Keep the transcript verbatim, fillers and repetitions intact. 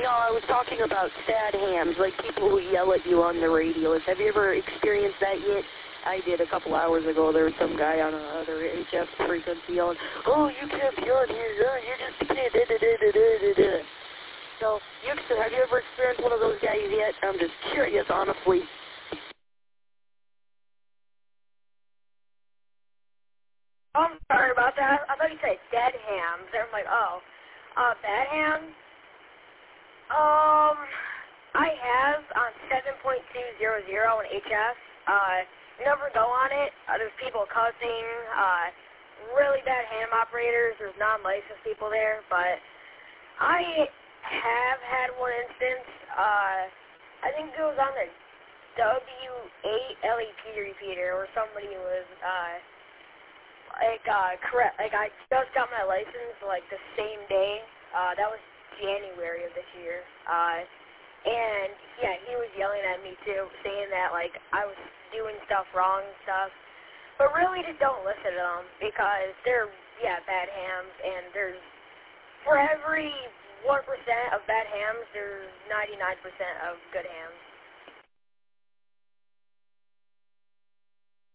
no, I was talking about sad hams, like people who yell at you on the radios. Have you ever experienced that yet? I did a couple hours ago. There was some guy on another H F frequency yelling, "Oh, you can't be on here. Oh, you're just a kid." Da, da, da, da, da, da. So, you, have you ever experienced one of those guys yet? I'm just curious, honestly. Oh, I'm sorry about that. I thought you said dead hams. I'm like, oh, uh, bad hams? Um, I have on seven point two hundred on H F. Uh, never go on it. Uh, there's people cussing, uh, really bad ham operators. There's non-licensed people there, but I have had one instance. Uh, I think it was on the W eight L E P repeater where somebody was, uh, like, uh, correct, like, I just got my license, like, the same day. Uh, that was January of this year. Uh, and, yeah, he was yelling at me, too, saying that, like, I was doing stuff wrong and stuff. But really, just don't listen to them, because they're, yeah, bad hams, and there's, for every one percent of bad hams, there's ninety-nine percent of good hams.